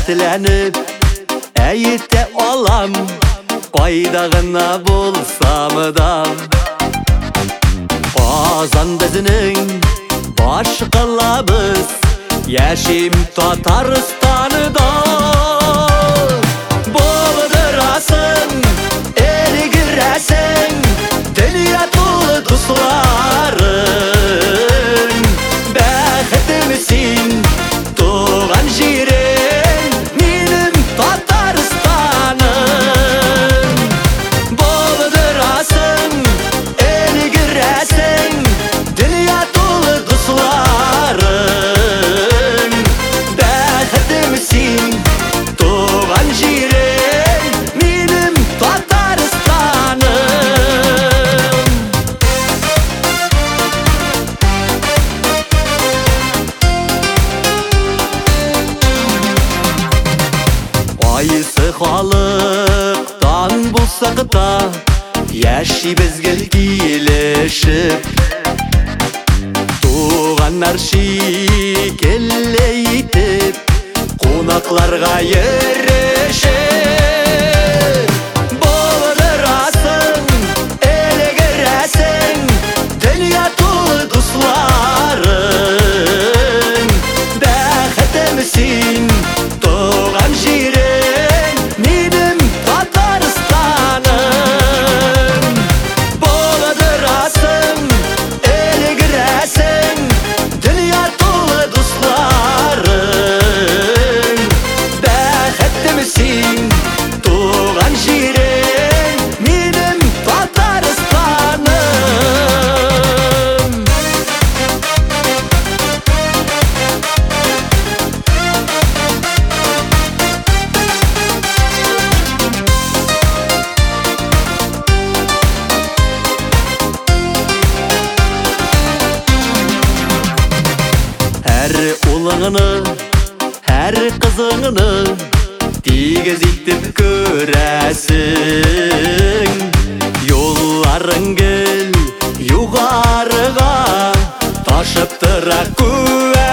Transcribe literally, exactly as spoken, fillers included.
тәртіленіп әйетте алам, қайдағына болсам да. Қазан бізінің баш қалабыз, яшем Татарстаныда. Болдырасың, елігірәсің, дүния толы дусларың. Бәхітімсің, туған жерің, менің Татарстаным. Болдырасың, елігірәсің, дүния толы дусларың. Бәхітімсің, туған жерің, менің Татарстаным. Айсы халықтан болсақ та, яшибіз келешіп. Туғаннар шекелейтіп, қонақларға ерішіп. Болдырасың, елігірәсің, дүния толы дусларың. Бәхітімсің, туған жерің, менің Татарстаным. Болдырасың, елігірәсің, дүния толы дусларың. Бәхітімсің, туған жерің, менің Татарстаным. Әр ұлыңыны, әр қызыңыны тегіз итіп көрәсің. Yolların gel yukarıға, taşıp тұра көәсің.